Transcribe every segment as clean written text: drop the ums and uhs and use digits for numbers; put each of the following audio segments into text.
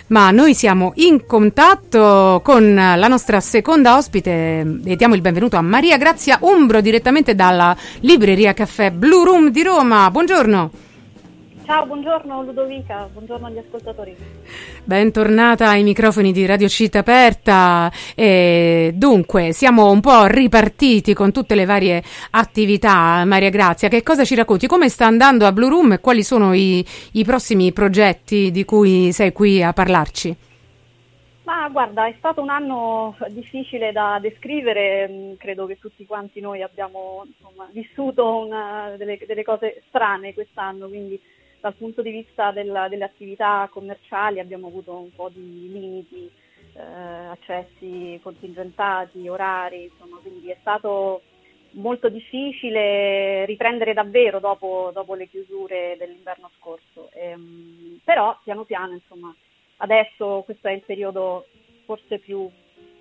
ma noi siamo in contatto con la nostra seconda ospite e diamo il benvenuto a Maria Grazia Umbro direttamente dalla libreria Caffè Blue Room di Roma. Buongiorno. Ciao, buongiorno Ludovica, buongiorno agli ascoltatori. Bentornata ai microfoni di Radio Città Aperta. Dunque, siamo un po' ripartiti con tutte le varie attività. Maria Grazia, che cosa ci racconti? Come sta andando a Blue Room e quali sono i prossimi progetti di cui sei qui a parlarci? Ma guarda, è stato un anno difficile da descrivere, credo che tutti quanti noi abbiamo vissuto delle cose strane quest'anno, quindi dal punto di vista delle attività commerciali abbiamo avuto un po' di limiti, accessi contingentati, orari, quindi è stato molto difficile riprendere davvero dopo le chiusure dell'inverno scorso. Però piano piano, adesso questo è il periodo forse più,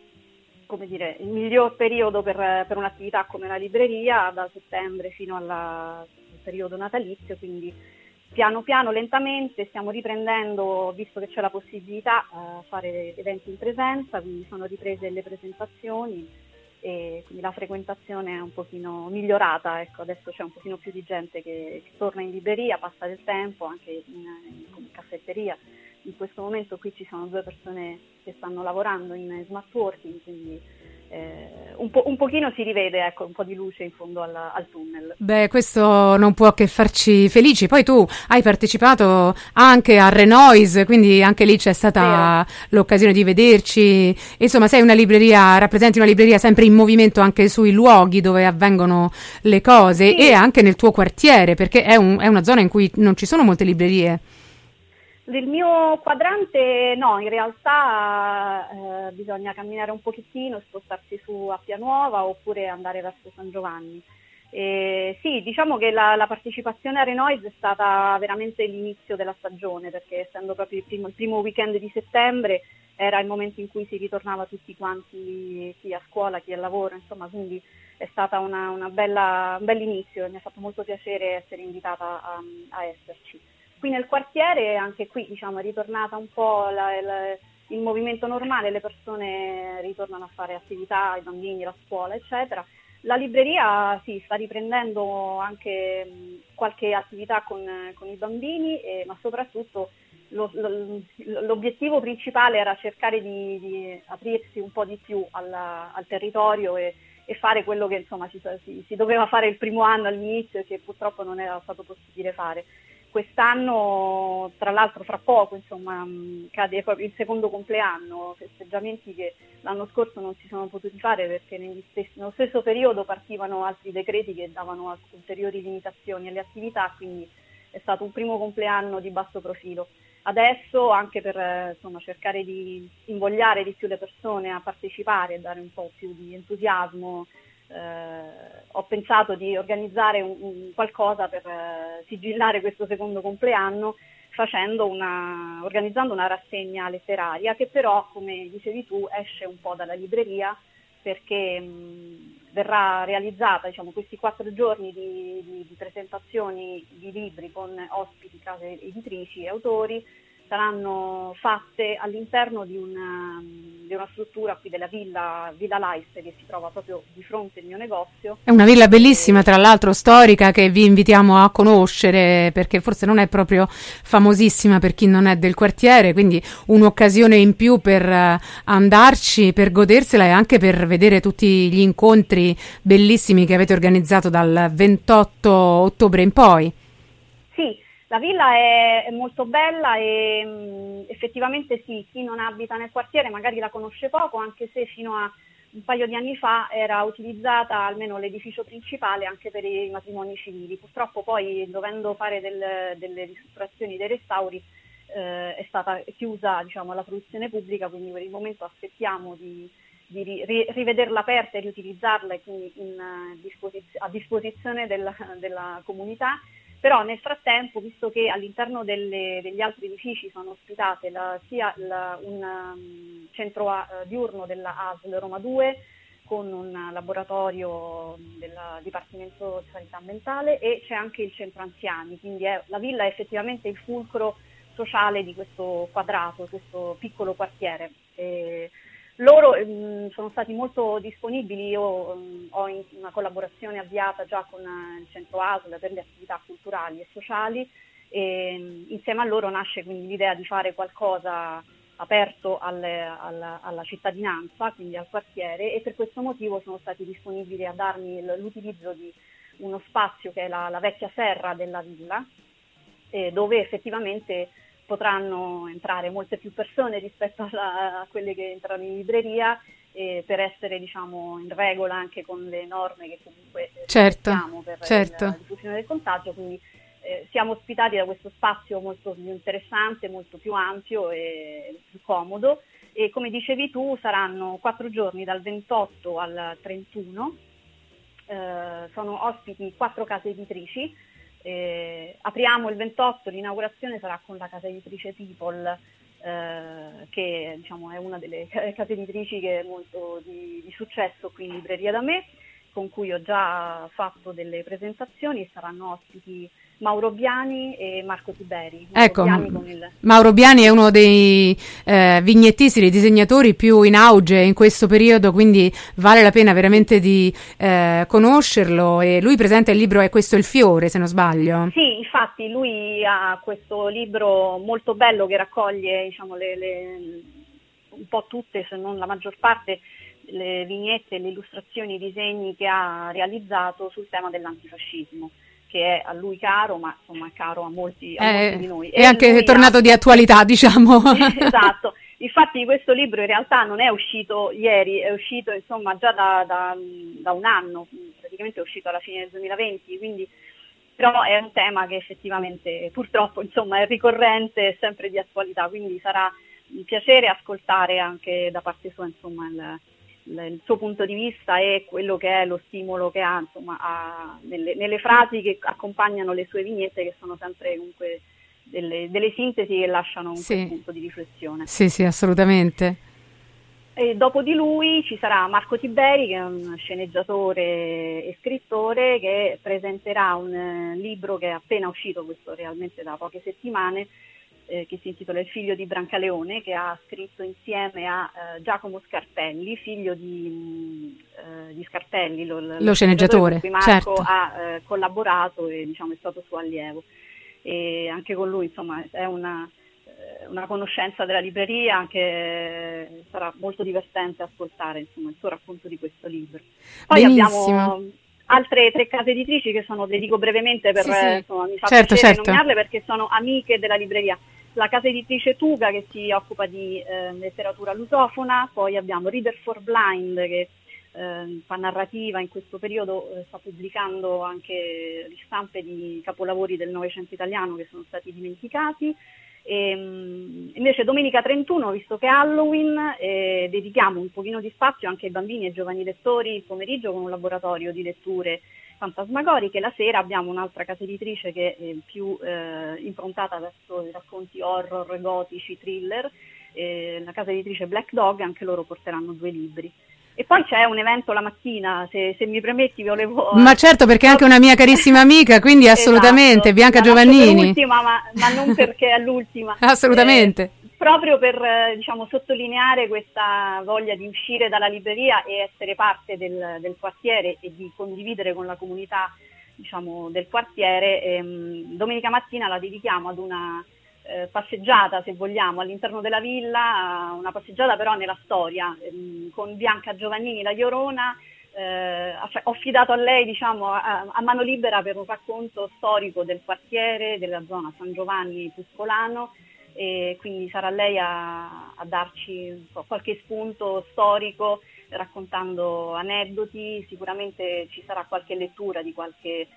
il miglior periodo per un'attività come la libreria, da settembre fino al periodo natalizio, quindi piano piano, lentamente stiamo riprendendo, visto che c'è la possibilità, a fare eventi in presenza, quindi sono riprese le presentazioni e quindi la frequentazione è un pochino migliorata, ecco, adesso c'è un pochino più di gente che torna in libreria, passa del tempo, anche in caffetteria. In questo momento qui ci sono 2 persone che stanno lavorando in smart working, quindi un pochino si rivede, ecco, un po' di luce in fondo al tunnel. Beh, questo non può che farci felici. Poi tu hai partecipato anche a Renoise, quindi anche lì c'è stata l'occasione di vederci. Insomma, sei una libreria, rappresenti una libreria sempre in movimento anche sui luoghi dove avvengono le cose, sì. E anche nel tuo quartiere, perché è una zona in cui non ci sono molte librerie. Nel mio quadrante no, in realtà bisogna camminare un pochettino, spostarsi su a Pianuova oppure andare verso San Giovanni. Sì, diciamo che la partecipazione a Renoise è stata veramente l'inizio della stagione, perché essendo proprio il primo weekend di settembre era il momento in cui si ritornava tutti quanti, chi a scuola, chi al lavoro, quindi è stata un bel inizio e mi ha fatto molto piacere essere invitata a esserci. Qui nel quartiere, anche qui è ritornata un po' il movimento normale, le persone ritornano a fare attività, i bambini, la scuola, eccetera. La libreria sì, sta riprendendo anche qualche attività con i bambini, ma soprattutto l'obiettivo principale era cercare di aprirsi un po' di più al territorio e fare quello che si doveva fare il primo anno all'inizio e che purtroppo non era stato possibile fare. Quest'anno, tra l'altro fra poco, cade proprio il secondo compleanno, festeggiamenti che l'anno scorso non si sono potuti fare perché nello stesso periodo partivano altri decreti che davano ulteriori limitazioni alle attività, quindi è stato un primo compleanno di basso profilo. Adesso, anche per cercare di invogliare di più le persone a partecipare e dare un po' più di entusiasmo, ho pensato di organizzare qualcosa per sigillare questo secondo compleanno organizzando una rassegna letteraria che però, come dicevi tu, esce un po' dalla libreria perché verrà realizzata questi 4 giorni di presentazioni di libri con ospiti, case editrici e autori saranno fatte all'interno di una struttura qui della Villa Life che si trova proprio di fronte al mio negozio. È una villa bellissima, tra l'altro storica, che vi invitiamo a conoscere perché forse non è proprio famosissima per chi non è del quartiere, quindi un'occasione in più per andarci, per godersela e anche per vedere tutti gli incontri bellissimi che avete organizzato dal 28 ottobre in poi. Sì. La villa è molto bella e effettivamente sì, chi non abita nel quartiere magari la conosce poco, anche se fino a un paio di anni fa era utilizzata almeno l'edificio principale anche per i matrimoni civili. Purtroppo poi, dovendo fare delle ristrutturazioni, dei restauri, è stata chiusa alla fruizione pubblica, quindi per il momento aspettiamo di rivederla aperta e riutilizzarla e quindi a disposizione della comunità. Però nel frattempo, visto che all'interno degli altri edifici sono ospitate sia un centro diurno della ASL Roma 2 con un laboratorio del Dipartimento di Sanità Ambientale e c'è anche il centro anziani, quindi la villa è effettivamente il fulcro sociale di questo quadrato, questo piccolo quartiere. Loro sono stati molto disponibili, io ho una collaborazione avviata già con il Centro ASL per le attività culturali e sociali, e insieme a loro nasce quindi l'idea di fare qualcosa aperto alla cittadinanza, quindi al quartiere, e per questo motivo sono stati disponibili a darmi l'utilizzo di uno spazio che è la vecchia serra della villa, dove effettivamente potranno entrare molte più persone rispetto a quelle che entrano in libreria, per essere, diciamo, in regola anche con le norme che comunque abbiamo per la diffusione del contagio. Quindi siamo ospitati da questo spazio molto più interessante, molto più ampio e più comodo, e come dicevi tu saranno 4 giorni dal 28 al 31, sono ospiti 4 case editrici. Apriamo il 28, l'inaugurazione sarà con la casa editrice People, che diciamo è una delle case editrici che è molto di successo qui in libreria da me, con cui ho già fatto delle presentazioni, e saranno ospiti Mauro Biani e Marco Tiberi. Ecco, Mauro Biani è uno dei vignettisti, dei disegnatori più in auge in questo periodo, quindi vale la pena veramente di conoscerlo. E lui presenta il libro È questo il fiore, se non sbaglio? Sì, infatti lui ha questo libro molto bello che raccoglie, diciamo, un po' tutte, se non la maggior parte, le vignette, le illustrazioni, i disegni che ha realizzato sul tema dell'antifascismo, che è a lui caro, ma insomma è caro a molti di noi. È anche tornato di attualità, diciamo. Esatto. Infatti questo libro in realtà non è uscito ieri, è uscito insomma già da un anno, praticamente è uscito alla fine del 2020, quindi però è un tema che effettivamente purtroppo insomma è ricorrente, è sempre di attualità, quindi sarà un piacere ascoltare anche da parte sua insomma il suo punto di vista e quello che è lo stimolo che ha insomma nelle frasi che accompagnano le sue vignette, che sono sempre comunque delle sintesi che lasciano un punto di riflessione. Sì, assolutamente. E dopo di lui ci sarà Marco Tiberi, che è un sceneggiatore e scrittore, che presenterà un libro che è appena uscito, questo realmente da poche settimane, che si intitola Il figlio di Brancaleone, che ha scritto insieme a Giacomo Scarpelli, figlio di Scarpelli, lo sceneggiatore, con cui Marco ha collaborato e diciamo è stato suo allievo. E anche con lui insomma è una conoscenza della libreria, anche sarà molto divertente ascoltare insomma il suo racconto di questo libro. Poi abbiamo altre 3 case editrici che le dico brevemente insomma, mi fa piacere nominarle perché sono amiche della libreria. La casa editrice Tuga, che si occupa di letteratura lusofona, poi abbiamo Reader for Blind, che fa narrativa, in questo periodo sta pubblicando anche ristampe di capolavori del Novecento italiano che sono stati dimenticati. E invece domenica 31, visto che è Halloween, dedichiamo un pochino di spazio anche ai bambini e giovani lettori il pomeriggio con un laboratorio di letture fantasmagoriche. La sera abbiamo un'altra casa editrice che è più improntata verso i racconti horror, gotici, thriller, la casa editrice Black Dog, anche loro porteranno 2 libri. E poi c'è un evento la mattina, se mi permetti volevo... Ma certo, perché è anche una mia carissima amica, quindi assolutamente, esatto, Bianca Giovannini. L'ultima, ma non perché è l'ultima. Assolutamente. Proprio per diciamo, sottolineare questa voglia di uscire dalla libreria e essere parte del quartiere e di condividere con la comunità diciamo, del quartiere, domenica mattina la dedichiamo ad una passeggiata, se vogliamo, all'interno della villa, una passeggiata però nella storia, con Bianca Giovannini da Iorona. Ho affidato a lei diciamo, a mano libera per un racconto storico del quartiere, della zona San Giovanni Tuscolano, e quindi sarà lei a darci qualche spunto storico, raccontando aneddoti. Sicuramente ci sarà qualche lettura di qualche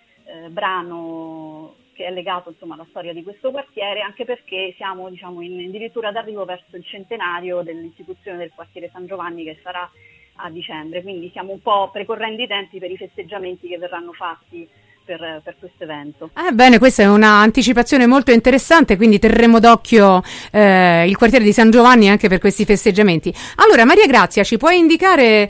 brano che è legato insomma alla storia di questo quartiere, anche perché siamo diciamo addirittura d'arrivo verso il centenario dell'istituzione del quartiere San Giovanni, che sarà a dicembre, quindi stiamo un po' precorrendo i tempi per i festeggiamenti che verranno fatti per questo evento. Bene, questa è un'anticipazione molto interessante, quindi terremo d'occhio il quartiere di San Giovanni anche per questi festeggiamenti. Allora, Maria Grazia, ci puoi indicare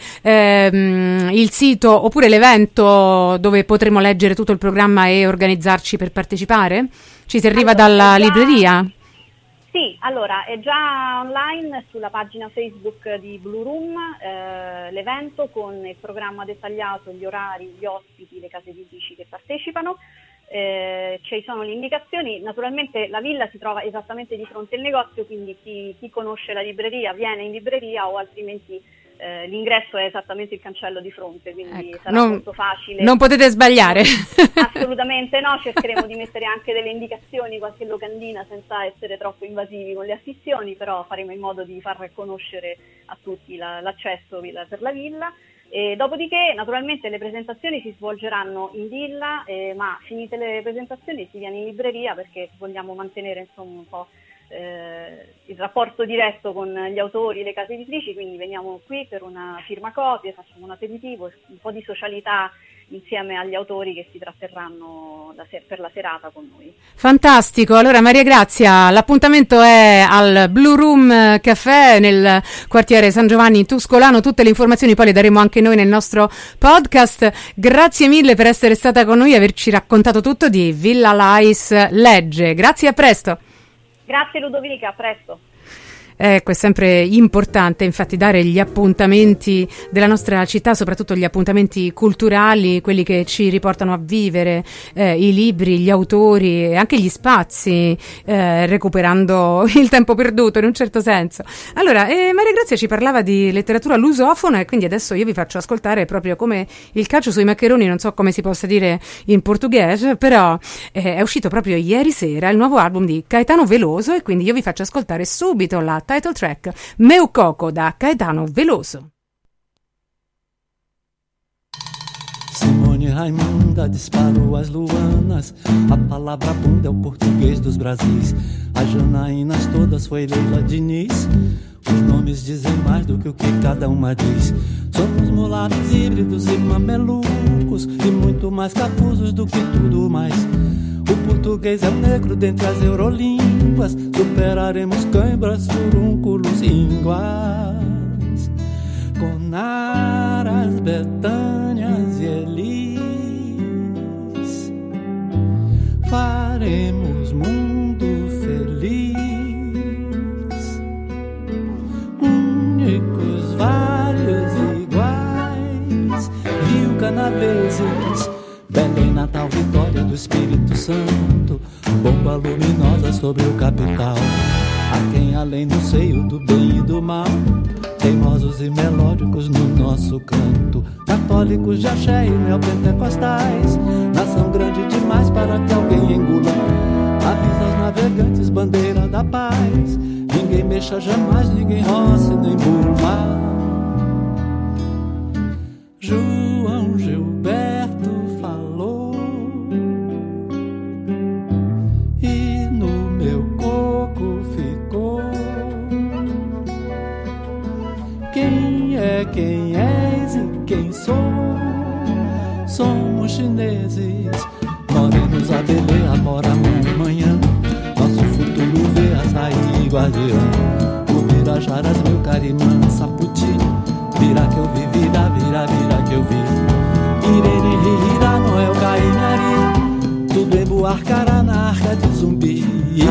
il sito oppure l'evento dove potremo leggere tutto il programma e organizzarci per partecipare? Ci si arriva dalla libreria? Sì, allora è già online sulla pagina Facebook di Blue Room l'evento con il programma dettagliato, gli orari, gli ospiti, le case editrici che partecipano. Ci sono le indicazioni. Naturalmente la villa si trova esattamente di fronte al negozio, quindi chi conosce la libreria viene in libreria, o altrimenti l'ingresso è esattamente il cancello di fronte, quindi sarà molto facile. Non potete sbagliare. Assolutamente no, cercheremo di mettere anche delle indicazioni, qualche locandina, senza essere troppo invasivi con le affissioni, però faremo in modo di far conoscere a tutti l'accesso per la villa. E dopodiché naturalmente le presentazioni si svolgeranno in villa, ma finite le presentazioni si viene in libreria, perché vogliamo mantenere insomma un po' il rapporto diretto con gli autori, le case editrici, quindi veniamo qui per una firma copie, facciamo un aperitivo, un po' di socialità insieme agli autori che si tratterranno per la serata con noi. Fantastico, allora Maria Grazia, l'appuntamento è al Blue Room Café nel quartiere San Giovanni in Tuscolano, tutte le informazioni poi le daremo anche noi nel nostro podcast. Grazie mille per essere stata con noi e averci raccontato tutto di Villa Lais Legge. Grazie, a presto. Grazie Ludovica, a presto. Ecco, è sempre importante infatti dare gli appuntamenti della nostra città, soprattutto gli appuntamenti culturali, quelli che ci riportano a vivere i libri, gli autori e anche gli spazi, recuperando il tempo perduto in un certo senso. Allora, Maria Grazia ci parlava di letteratura lusofona e quindi adesso io vi faccio ascoltare proprio come il calcio sui maccheroni, non so come si possa dire in portoghese, però è uscito proprio ieri sera il nuovo album di Caetano Veloso e quindi io vi faccio ascoltare subito la title track Meu Coco da Caetano Veloso. Simone Raimunda disparou as luanas. A palavra bunda é o português dos Brasis. As Janaínas todas foi Leila Diniz. Os nomes dizem mais do que o que cada uma diz. Somos mulatos híbridos e mamelucos, e muito mais cafusos do que tudo mais. O português é o negro dentre as eurolínguas. Superaremos cãibras, furúnculos, ínguas. Com aras, betânias e elis, faremos mundo feliz. Únicos, vários, iguais. Rio Canaveses, Belém, Natal, Vitória do Espírito Santo, bomba luminosa sobre o capital. Há quem além do seio do bem e do mal, teimosos e melódicos no nosso canto. Católicos de axé e neopentecostais, nação grande demais para que alguém engula. Avisa aos navegantes, bandeira da paz, ninguém mexa jamais, ninguém roce nem burma. João Gilberto falou e no meu coco ficou. Quem é, quem és e quem sou? Somos chineses, morenos a Belê, mora amanhã. Nosso futuro vê açaí guardião. Ubirajaras, meu carimã, saputi. Vira que eu vi, vira, vira, vira que eu vi. Irene, Rira, Noel, Cainari. Tudo em Buarcará, na arca de Zumbi.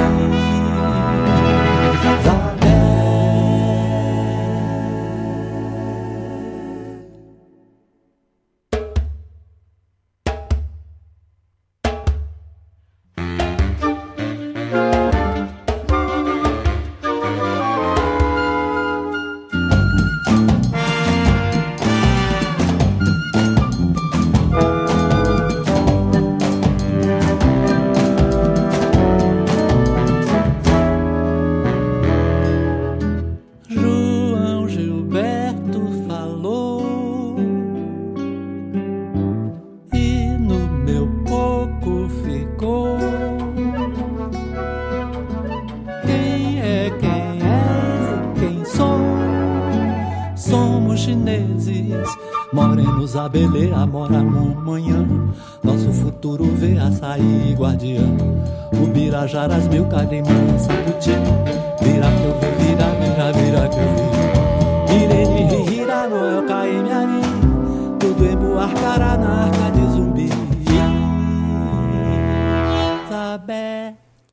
A Belê, a mora amanhã. Nosso futuro vê açaí guardião. Ubirajaras, meu carimã, saputi. Vira que eu vi, vira, vira, vira que eu vi. Irene, Rira, Noel, Cainari. Tudo em Buarcará, na arca